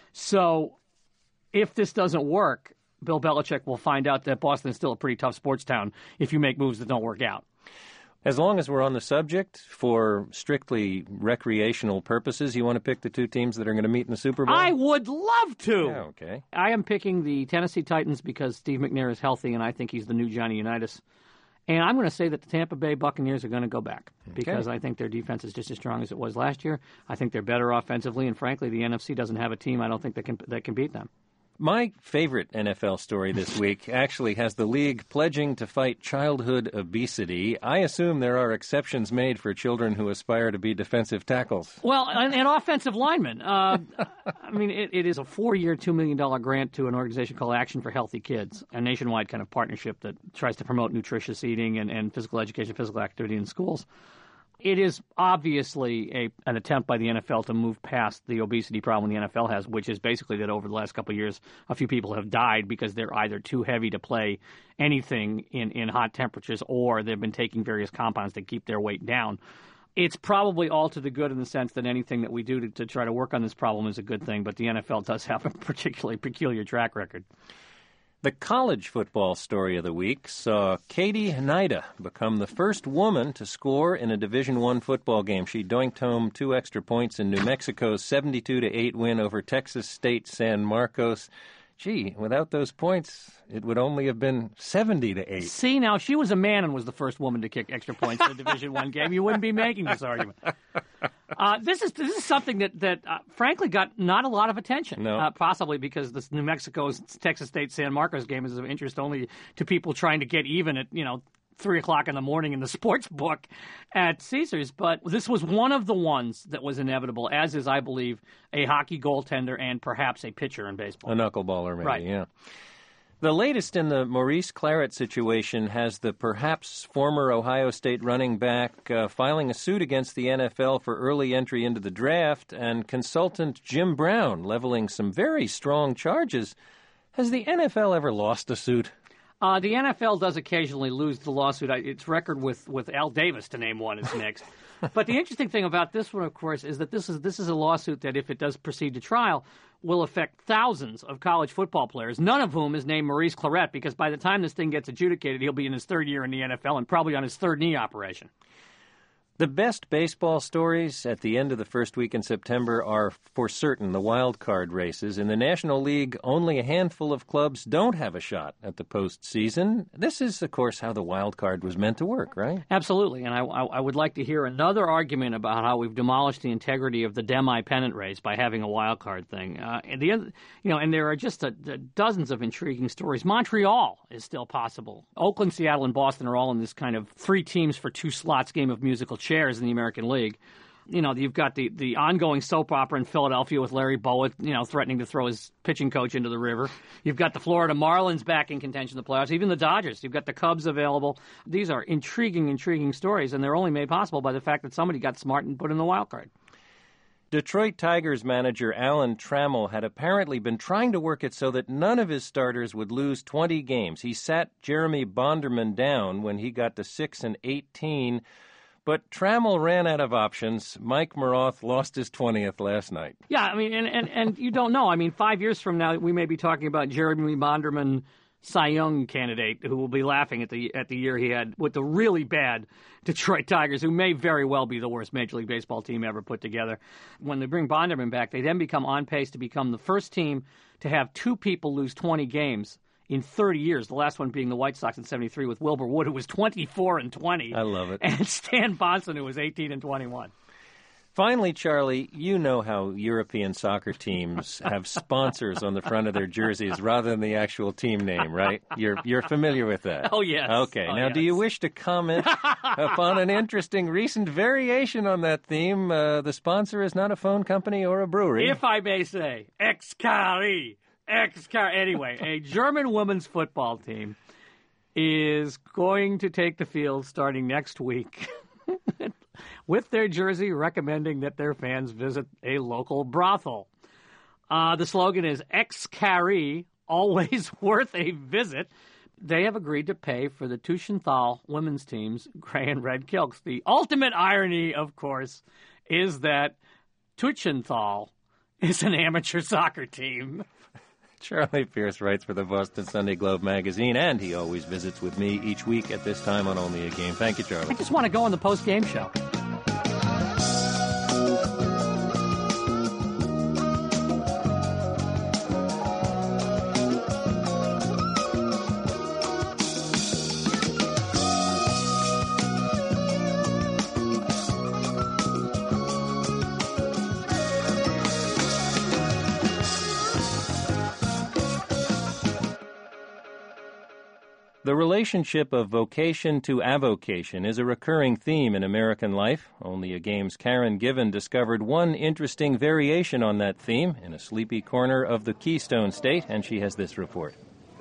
So if this doesn't work, Bill Belichick will find out that Boston is still a pretty tough sports town if you make moves that don't work out. As long as we're on the subject, for strictly recreational purposes, you want to pick the two teams that are going to meet in the Super Bowl? I would love to. Yeah, okay. I am picking the Tennessee Titans because Steve McNair is healthy, and I think he's the new Johnny Unitas. And I'm going to say that the Tampa Bay Buccaneers are going to go back because Okay. I think their defense is just as strong as it was last year. I think they're better offensively, and frankly, the N F C doesn't have a team I don't think that can that can beat them. My favorite N F L story this week actually has the league pledging to fight childhood obesity. I assume there are exceptions made for children who aspire to be defensive tackles. Well, and, and offensive linemen. Uh, I mean, it, it is a four-year, two million dollars grant to an organization called Action for Healthy Kids, a nationwide kind of partnership that tries to promote nutritious eating and, and physical education, physical activity in schools. It is obviously a, an attempt by the N F L to move past the obesity problem the N F L has, which is basically that over the last couple of years, a few people have died because they're either too heavy to play anything in, in hot temperatures or they've been taking various compounds to keep their weight down. It's probably all to the good in the sense that anything that we do to, to try to work on this problem is a good thing, but the N F L does have a particularly peculiar track record. The college football story of the week saw Katie Hnida become the first woman to score in a Division One football game. She doinked home two extra points in New Mexico's seventy-two to eight win over Texas State San Marcos. Gee, without those points, it would only have been seventy to eight. See, now, if she was a man and was the first woman to kick extra points in a Division One game, you wouldn't be making this argument. Uh, this is this is something that, that uh, frankly, got not a lot of attention, No. uh, possibly because this New Mexico's Texas State San Marcos game is of interest only to people trying to get even at, you know, three o'clock in the morning in the sports book at Caesars. But this was one of the ones that was inevitable, as is, I believe, a hockey goaltender and perhaps a pitcher in baseball. A knuckleballer, maybe, Right. yeah. The latest in the Maurice Claret situation has the perhaps former Ohio State running back uh, filing a suit against the N F L for early entry into the draft, and consultant Jim Brown leveling some very strong charges. Has the N F L ever lost a suit? Uh, the N F L does occasionally lose the lawsuit. Its record with, with Al Davis, to name one, is mixed. But the interesting thing about this one, of course, is that this is this is a lawsuit that, if it does proceed to trial, will affect thousands of college football players, none of whom is named Maurice Claret, because by the time this thing gets adjudicated, he'll be in his third year in the N F L and probably on his third knee operation. The best baseball stories at the end of the first week in September are, for certain, the wild card races. In the National League, only a handful of clubs don't have a shot at the postseason. This is, of course, how the wild card was meant to work, right? Absolutely, and I, I, I would like to hear another argument about how we've demolished the integrity of the Demi-pennant race by having a wild card thing. Uh, and the you know, and there are just a, a dozens of intriguing stories. Montreal is still possible. Oakland, Seattle, and Boston are all in this kind of three teams for two slots game of musical chairs in the American League. You know, you've got the, the ongoing soap opera in Philadelphia with Larry Bowa, you know, threatening to throw his pitching coach into the river. You've got the Florida Marlins back in contention in the playoffs, even the Dodgers. You've got the Cubs available. These are intriguing, intriguing stories, and they're only made possible by the fact that somebody got smart and put in the wild card. Detroit Tigers manager Alan Trammell had apparently been trying to work it so that none of his starters would lose twenty games. He sat Jeremy Bonderman down when he got to six and eighteen. But Trammell ran out of options. Mike Maroth lost his twentieth last night. Yeah, I mean, and, and, and you don't know. I mean, five years from now, we may be talking about Jeremy Bonderman, Cy Young candidate, who will be laughing at the at the year he had with the really bad Detroit Tigers, who may very well be the worst Major League Baseball team ever put together. When they bring Bonderman back, they then become on pace to become the first team to have two people lose twenty games in thirty years, the last one being the White Sox in seventy-three with Wilbur Wood, who was twenty-four and twenty. I love it. And Stan Bonson, who was eighteen and twenty-one. Finally, Charlie, you know how European soccer teams have sponsors on the front of their jerseys rather than the actual team name, right? You're you're familiar with that? Oh, yes. Okay. Oh, now, yes. do you wish to comment upon an interesting recent variation on that theme? Uh, the sponsor is not a phone company or a brewery. If I may say, ex-Cari. Ex-Car. Anyway, a German women's football team is going to take the field starting next week with their jersey recommending that their fans visit a local brothel. Uh, the slogan is Ex-Cari, always worth a visit. They have agreed to pay for the Tuchenthal women's team's gray and red kilts. The ultimate irony, of course, is that Tuchenthal is an amateur soccer team. Charlie Pierce writes for the Boston Sunday Globe magazine, and he always visits with me each week at this time on Only a Game. Thank you, Charlie. I just want to go on the post-game show. The relationship of vocation to avocation is a recurring theme in American life. Only a Game's Karen Given discovered one interesting variation on that theme in a sleepy corner of the Keystone State, and she has this report.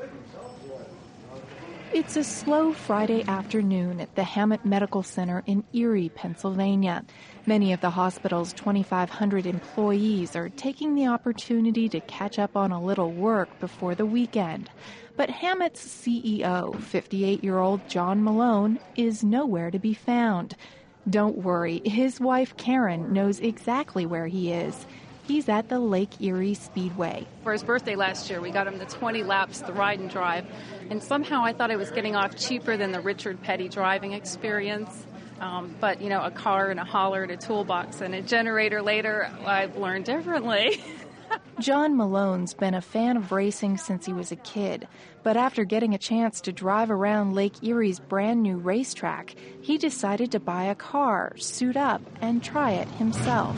It's a slow Friday afternoon at the Hammett Medical Center in Erie, Pennsylvania. Many of the hospital's twenty-five hundred employees are taking the opportunity to catch up on a little work before the weekend. But Hammett's C E O, fifty-eight-year-old John Malone, is nowhere to be found. Don't worry, his wife Karen knows exactly where he is. He's at the Lake Erie Speedway. For his birthday last year, we got him the twenty laps, the ride and drive, and somehow I thought I was getting off cheaper than the Richard Petty driving experience. Um, but, you know, a car and a holler and a toolbox and a generator later, I've learned differently. John Malone's been a fan of racing since he was a kid, but after getting a chance to drive around Lake Erie's brand new racetrack, he decided to buy a car, suit up, and try it himself.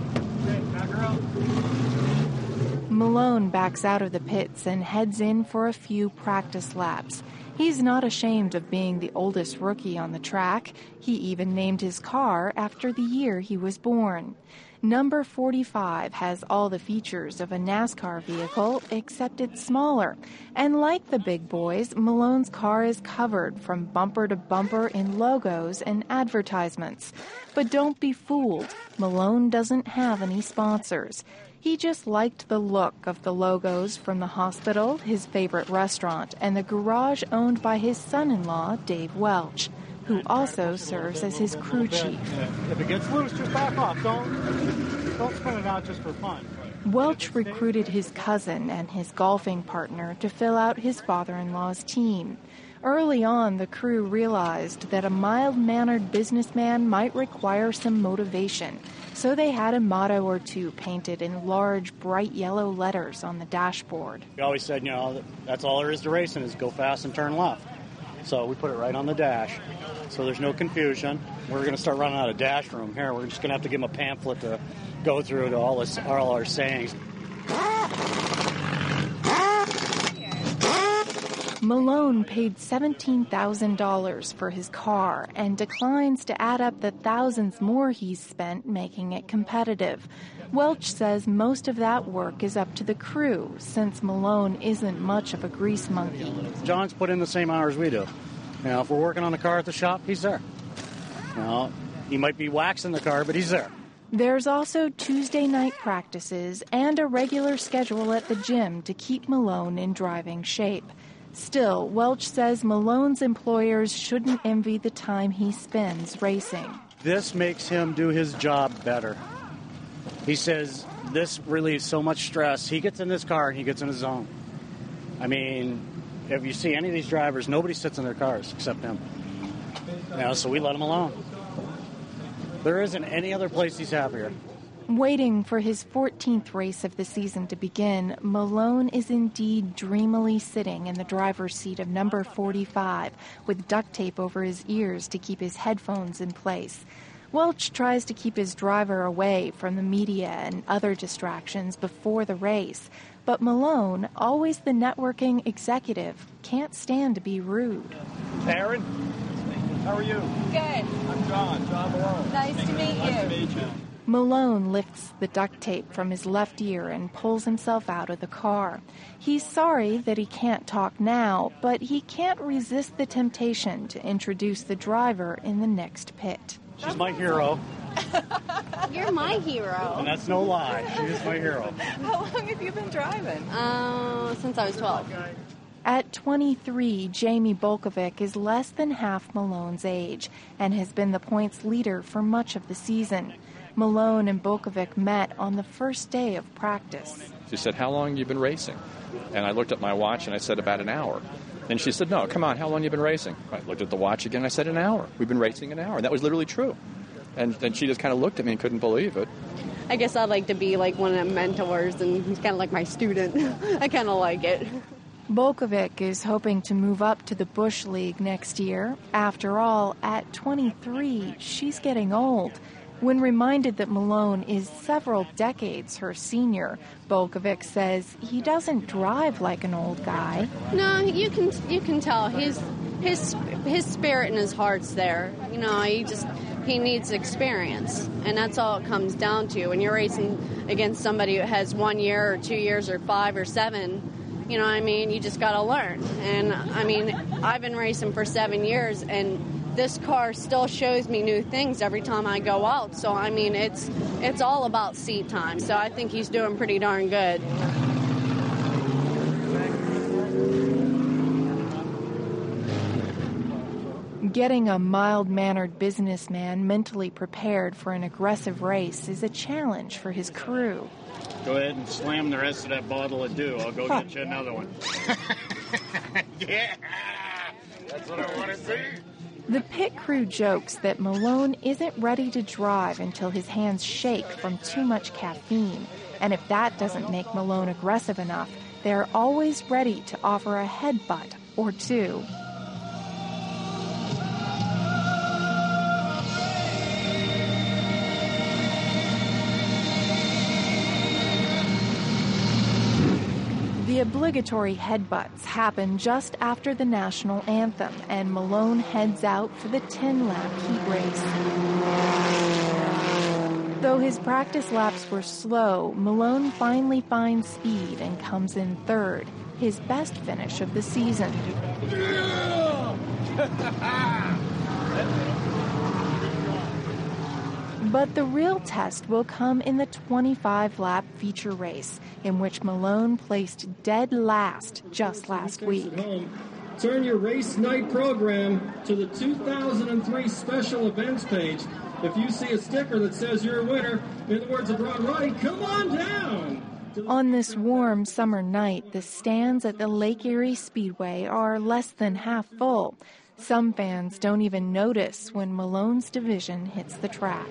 Malone backs out of the pits and heads in for a few practice laps. He's not ashamed of being the oldest rookie on the track. He even named his car after the year he was born. Number forty-five has all the features of a NASCAR vehicle, except it's smaller. And like the big boys, Malone's car is covered from bumper to bumper in logos and advertisements. But don't be fooled. Malone doesn't have any sponsors. He just liked the look of the logos from the hospital, his favorite restaurant, and the garage owned by his son-in-law, Dave Welch, who also serves as his crew chief. If it gets loose, just back off. Don't, don't spin it out just for fun. Welch recruited his cousin and his golfing partner to fill out his father-in-law's team. Early on, the crew realized that a mild-mannered businessman might require some motivation, so they had a motto or two painted in large, bright yellow letters on the dashboard. We always said, you know, that's all there is to racing is go fast and turn left. So we put it right on the dash, so there's no confusion. We're going to start running out of dash room here. We're just going to have to give them a pamphlet to go through to all, this, all our sayings. Malone paid seventeen thousand dollars for his car and declines to add up the thousands more he's spent making it competitive. Welch says most of that work is up to the crew, since Malone isn't much of a grease monkey. John's put in the same hours we do. Now, if we're working on the car at the shop, he's there. Now, he might be waxing the car, but he's there. There's also Tuesday night practices and a regular schedule at the gym to keep Malone in driving shape. Still, Welch says Malone's employers shouldn't envy the time he spends racing. This makes him do his job better. He says this relieves so much stress. He gets in this car and he gets in his zone. I mean, if you see any of these drivers, nobody sits in their cars except him. You know, so we let him alone. There isn't any other place he's happier. Waiting for his fourteenth race of the season to begin, Malone is indeed dreamily sitting in the driver's seat of number forty-five, with duct tape over his ears to keep his headphones in place. Welch tries to keep his driver away from the media and other distractions before the race, but Malone, always the networking executive, can't stand to be rude. Aaron, how are you? Good. I'm John, John Malone. Nice to meet you. Nice to meet you. Malone lifts the duct tape from his left ear and pulls himself out of the car. He's sorry that he can't talk now, but he can't resist the temptation to introduce the driver in the next pit. She's my hero. You're my hero. And that's no lie. She is my hero. How long have you been driving? Uh, since I was twelve. At twenty-three, Jamie Bolkovic is less than half Malone's age and has been the points leader for much of the season. Malone and Bolkovic met on the first day of practice. She said, how long have you been racing? And I looked at my watch and I said, about an hour. And she said, no, come on, how long have you been racing? I looked at the watch again and I said, an hour. We've been racing an hour. And that was literally true. And then she just kind of looked at me and couldn't believe it. I guess I'd like to be like one of the mentors, and he's kind of like my student. I kind of like it. Bolkovic is hoping to move up to the Busch League next year. After all, at twenty-three, she's getting old. When reminded that Malone is several decades her senior, Bolkovic says he doesn't drive like an old guy. No, you can you can tell his his his spirit and his heart's there. You know, he just he needs experience, and that's all it comes down to. When you're racing against somebody who has one year or two years or five or seven, you know what I mean? You just got to learn. And I mean, I've been racing for seven years, and this car still shows me new things every time I go out. So, I mean, it's it's all about seat time. So I think he's doing pretty darn good. Getting a mild-mannered businessman mentally prepared for an aggressive race is a challenge for his crew. Go ahead and slam the rest of that bottle of dew. I'll go get you another one. Yeah, that's what I want to see. The pit crew jokes that Malone isn't ready to drive until his hands shake from too much caffeine. And if that doesn't make Malone aggressive enough, they're always ready to offer a headbutt or two. The obligatory headbutts happen just after the national anthem, and Malone heads out for the ten-lap heat race. Though his practice laps were slow, Malone finally finds speed and comes in third, his best finish of the season. But the real test will come in the twenty-five lap feature race, in which Malone placed dead last just last week. Turn your race night program to the two thousand three special events page. If you see a sticker that says you're a winner, in the words of Ron Wright, come on down. On this warm summer night, the stands at the Lake Erie Speedway are less than half full. Some fans don't even notice when Malone's division hits the track.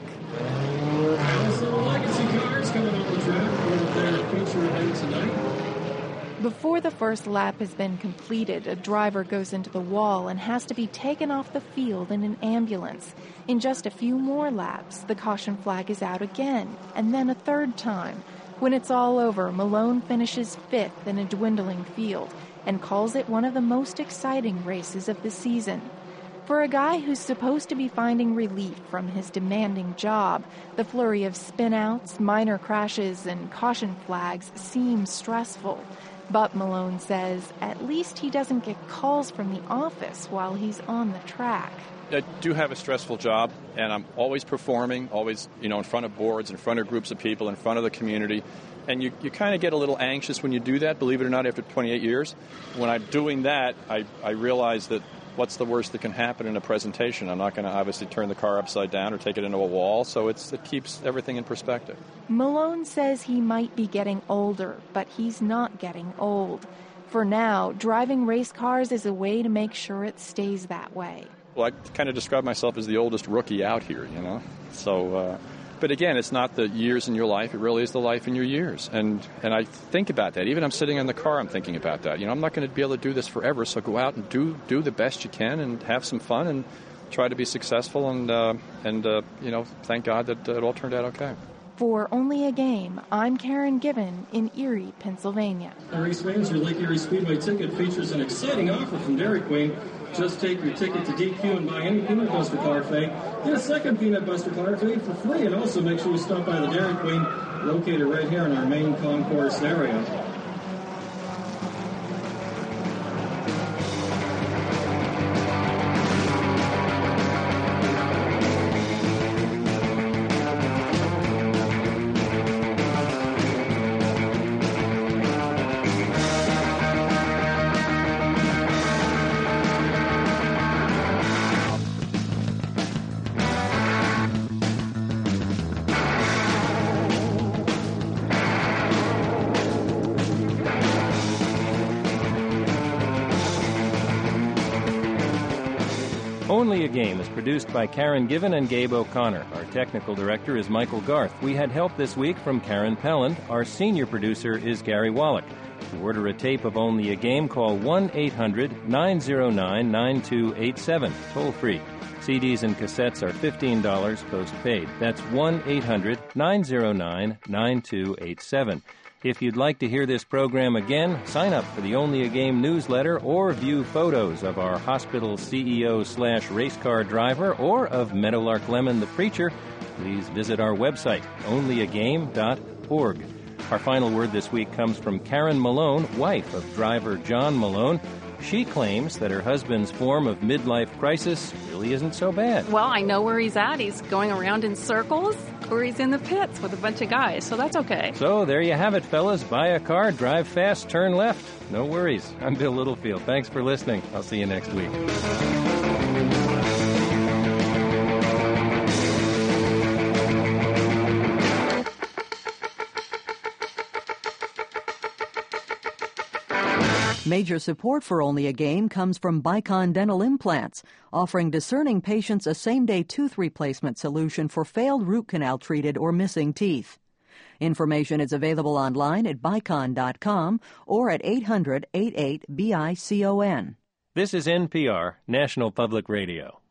Also, Legacy cars coming on the track for their feature event tonight. Before the first lap has been completed, a driver goes into the wall and has to be taken off the field in an ambulance. In just a few more laps, the caution flag is out again, and then a third time. When it's all over, Malone finishes fifth in a dwindling field and calls it one of the most exciting races of the season. For a guy who's supposed to be finding relief from his demanding job, the flurry of spinouts, minor crashes, and caution flags seems stressful. But Malone says at least he doesn't get calls from the office while he's on the track. I do have a stressful job, and I'm always performing, always, you know, in front of boards, in front of groups of people, in front of the community. And you, you kind of get a little anxious when you do that, believe it or not, after twenty-eight years. When I'm doing that, I, I realize that what's the worst that can happen in a presentation? I'm not going to obviously turn the car upside down or take it into a wall, so it's, it keeps everything in perspective. Malone says he might be getting older, but he's not getting old. For now, driving race cars is a way to make sure it stays that way. Well, I kind of describe myself as the oldest rookie out here, you know. So, uh, but again, it's not the years in your life. It really is the life in your years. And and I think about that. Even I'm sitting in the car, I'm thinking about that. You know, I'm not going to be able to do this forever, so go out and do do the best you can and have some fun and try to be successful. And, uh, and uh, you know, thank God that uh, it all turned out okay. For Only a Game, I'm Karen Given in Erie, Pennsylvania. Race fans, your Lake Erie Speedway ticket features an exciting offer from Dairy Queen. Just take your ticket to D Q and buy any Peanut Buster Parfait. Get a second Peanut Buster Parfait for free, and also make sure you stop by the Dairy Queen, located right here in our main concourse area. Only a Game is produced by Karen Given and Gabe O'Connor. Our technical director is Michael Garth. We had help this week from Karen Pelland. Our senior producer is Gary Wallach. To order a tape of Only a Game, call one eight hundred nine oh nine nine two eight seven, toll free. C Ds and cassettes are fifteen dollars postpaid. That's one eight hundred nine oh nine nine two eight seven. If you'd like to hear this program again, sign up for the Only a Game newsletter or view photos of our hospital C E O slash race car driver or of Meadowlark Lemon the preacher. Please visit our website, only a game dot org. Our final word this week comes from Karen Malone, wife of driver John Malone. She claims that her husband's form of midlife crisis really isn't so bad. Well, I know where he's at. He's going around in circles, or he's in the pits with a bunch of guys, so that's okay. So there you have it, fellas. Buy a car, drive fast, turn left. No worries. I'm Bill Littlefield. Thanks for listening. I'll see you next week. Major support for Only a Game comes from Bicon Dental Implants, offering discerning patients a same-day tooth replacement solution for failed root canal treated or missing teeth. Information is available online at bicon dot com or at eight hundred eight eight B I C O N. This is N P R, National Public Radio.